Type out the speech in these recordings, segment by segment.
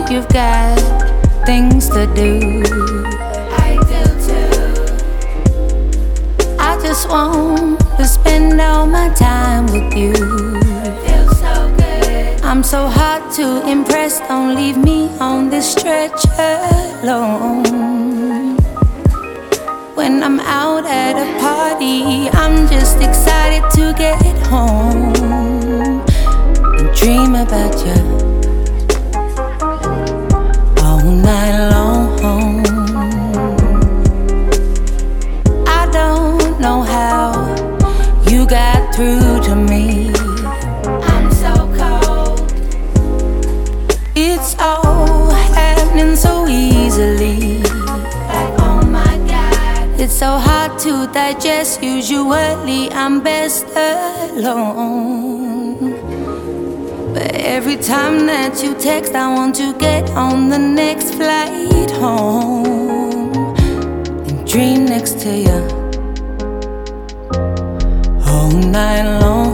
you've got things to do. I do too. I just want to spend all my time with you. Feels so good. I'm so hard to impress, don't leave me on this stretch alone. When I'm out at a party, I'm just excited to get home and dream about you all night long. I don't know how you got through to me. I'm so cold. It's all happening so easily. Like, oh my God. It's so hard to digest. Usually I'm best alone, but every time that you text, I want to get on the next flight home and dream next to you all night long.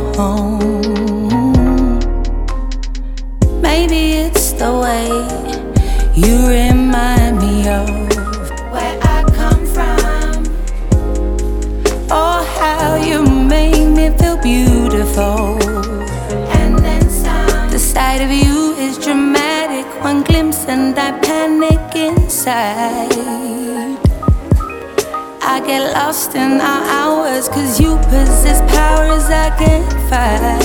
Maybe it's the way you remind me of Where I come from. oh, how you make me feel beautiful. And then some. The sight of you is dramatic. One glimpse and I panic inside. I get lost in our hours, 'cause you possess powers I can't fight.